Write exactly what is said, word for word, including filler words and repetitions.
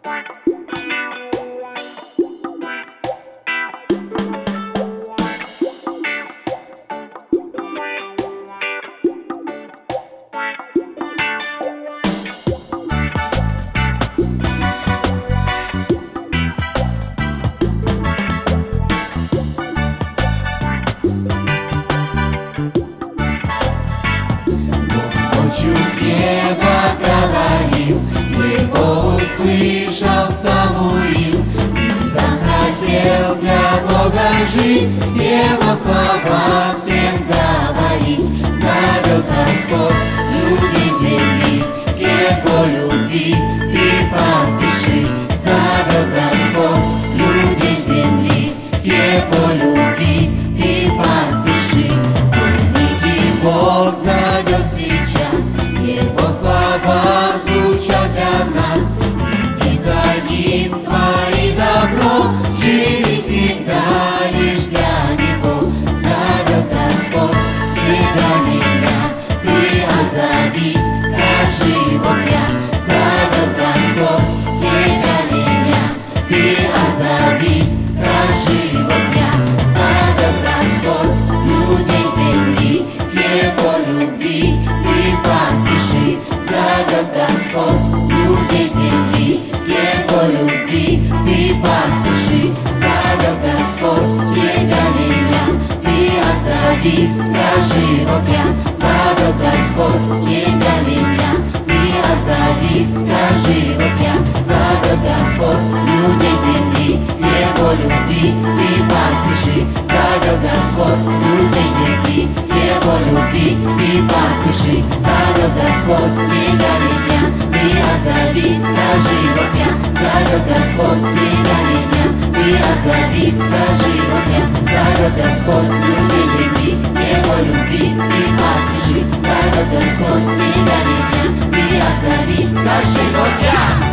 Ночью с неба говорил, его услышал Самуил и захотел для Бога жить, его слова всем говорить. Зовет Господь люди земли к его любви, ты поспеши. Зовет Господь люди земли к его любви, ты поспеши. Великий Бог зовет сейчас, его слова звучат для нас. Иди за ним, твори добро, живи всегда лишь для него. Зовет Господь тебя, меня, ты отзовись, скажи вот я. Зовет Господь тебя, меня, ты отзовись, скажи вот я. Зовет Господь людей земли к его любви, ты поспеши. Зовет Господь людей земли к его любви, ты поспеши. Зовет Господь тебя, меня, ты отзовись, скажи вот я. Зовет Господь тебя, меня, ты отзовись, скажи вот я. Зовет Господь людей земли к его любви, ты поспеши. Зовет Господь людей земли к его любви, ты поспеши. Зовет Господь тебя, меня, ты отзовись, скажи вот я. Зовет Господь тебя, меня, ты отзовись, скажи вот я. Зовет Господь людей земли к его любви, ты поспеши. Зовет Господь тебя, меня, ты отзовись, скажи вот я.